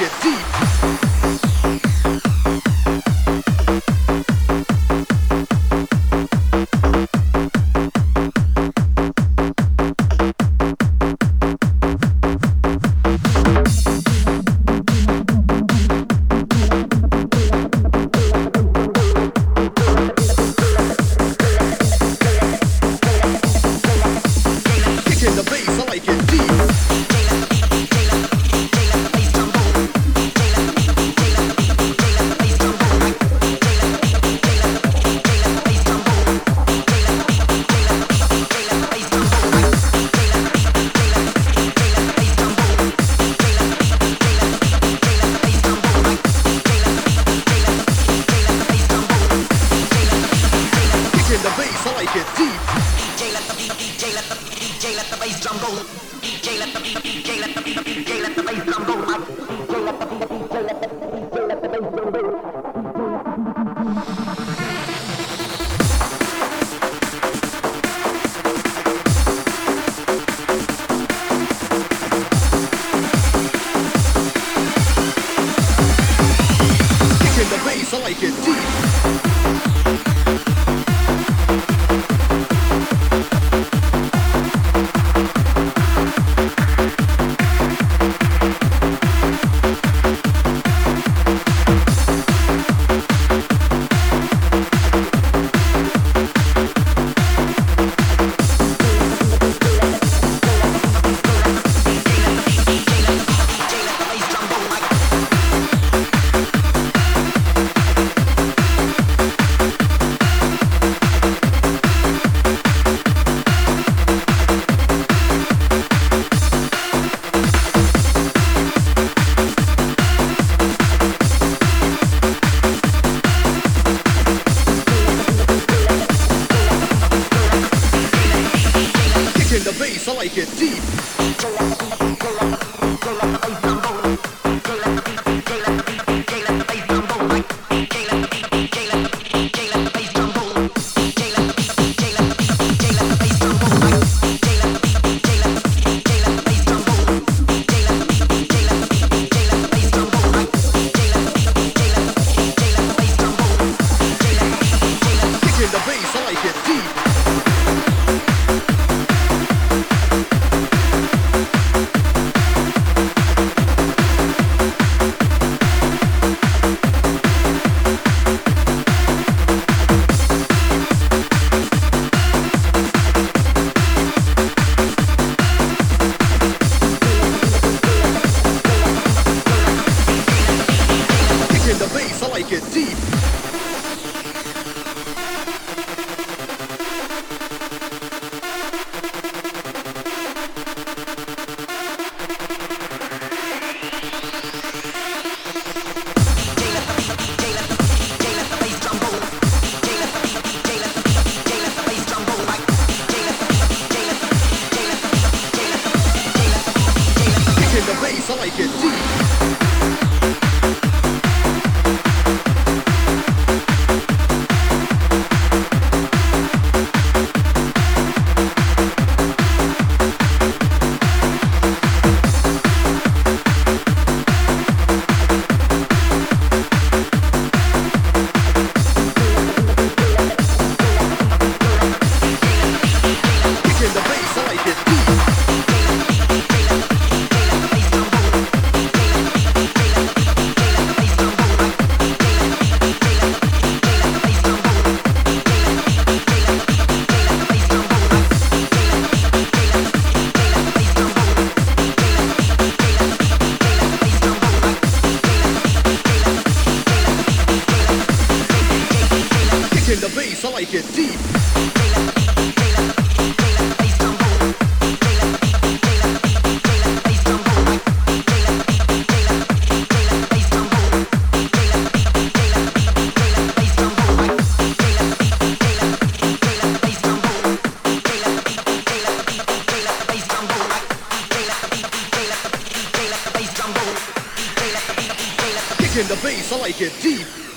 like it deep. Kicking the bass, I like it deep. Kicking the bass, I like it deep. DJ let the DJ let the DJ let the bass drum go. DJ let the DJ let the DJ let the bass drum go. DJ let the DJ let the DJ let the bass drum go. Kicking the bass, I like it deep. Kicking the bass, I like it deep. Kicking the bass, I like it deep. Kicking the bass, I like it deep. Kicking the bass, I like it deep. Kicking the bass, I like it deep. Kicking the bass, I like it deep. Kicking the bass, I like it deep.